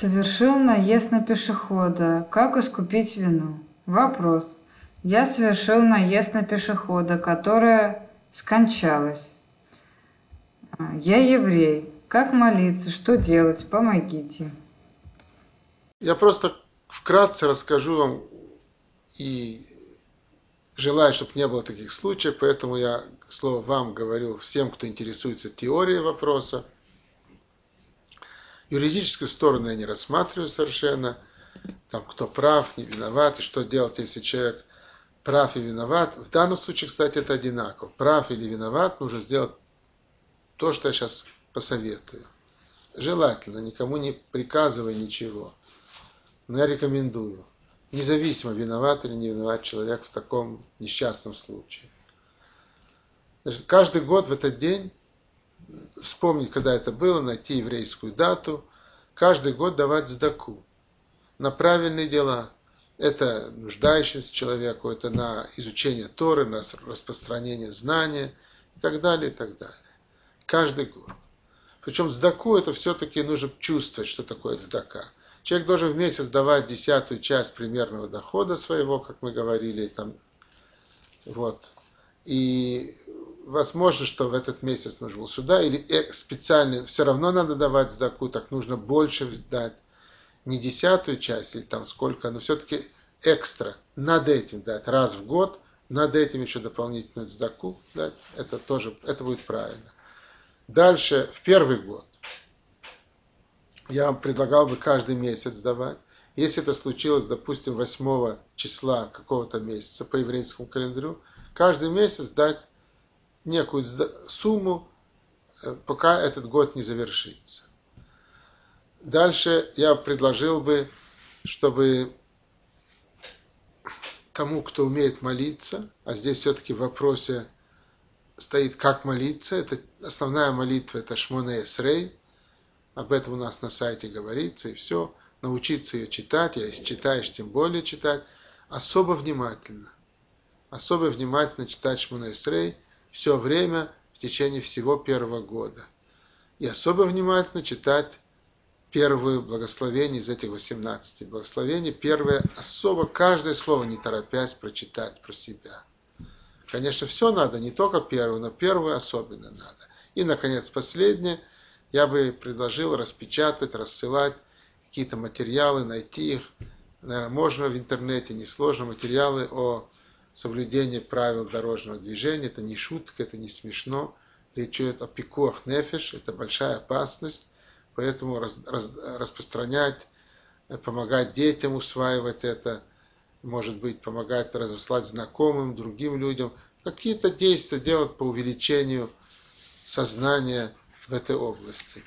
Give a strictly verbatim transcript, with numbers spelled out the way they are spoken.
Совершил наезд на пешехода. Как искупить вину? Вопрос. Я совершил наезд на пешехода, которая скончалась. Я еврей. Как молиться? Что делать? Помогите. Я просто вкратце расскажу вам и желаю, чтобы не было таких случаев, поэтому я слово вам говорил всем, кто интересуется теорией вопроса. Юридическую сторону я не рассматриваю совершенно, там кто прав, не виноват, и что делать, если человек прав и виноват. В данном случае, кстати, это одинаково. Прав или виноват, нужно сделать то, что я сейчас посоветую. Желательно, никому не приказывая ничего. Но я рекомендую. Независимо, виноват или не виноват человек в таком несчастном случае. Значит, каждый год в этот день вспомнить, когда это было, найти еврейскую дату, каждый год давать цдаку на правильные дела. Это нуждающимся человеку, это на изучение Торы, на распространение знания и так далее, и так далее. Каждый год. Причем цдаку это все-таки нужно чувствовать, что такое цдака. Человек должен в месяц давать десятую часть примерного дохода своего, как мы говорили, там, вот. И возможно, что в этот месяц нужно было сюда, или специально, все равно надо давать цдаку, так нужно больше дать. Не десятую часть, или там сколько, но все-таки экстра. Над этим дать раз в год, над этим еще дополнительную цдаку дать. Это тоже, это будет правильно. Дальше, в первый год, я вам предлагал бы каждый месяц давать. Если это случилось, допустим, восьмого числа какого-то месяца по еврейскому календарю, каждый месяц дать некую сумму, пока этот год не завершится. Дальше я предложил бы, чтобы тому, кто умеет молиться, а здесь все-таки в вопросе стоит, как молиться, это основная молитва, это Шмоне Эсрей, об этом у нас на сайте говорится, и все, научиться ее читать, а если читаешь, тем более читать, особо внимательно, особо внимательно читать Шмоне Эсрей все время в течение всего первого года. И особо внимательно читать первое благословение из этих восемнадцати благословений. Первое особо, каждое слово не торопясь прочитать про себя. Конечно, все надо, не только первое, но первое особенно надо. И, наконец, последнее. Я бы предложил распечатать, рассылать какие-то материалы, найти их. Наверное, можно в интернете, несложно, материалы о соблюдении правил дорожного движения. Это не шутка, это не смешно. Речь идет о пикуах нефеш, это большая опасность. Поэтому раз, раз, распространять, помогать детям усваивать это, может быть, помогать разослать знакомым, другим людям. Какие-то действия делать по увеличению сознания в этой области.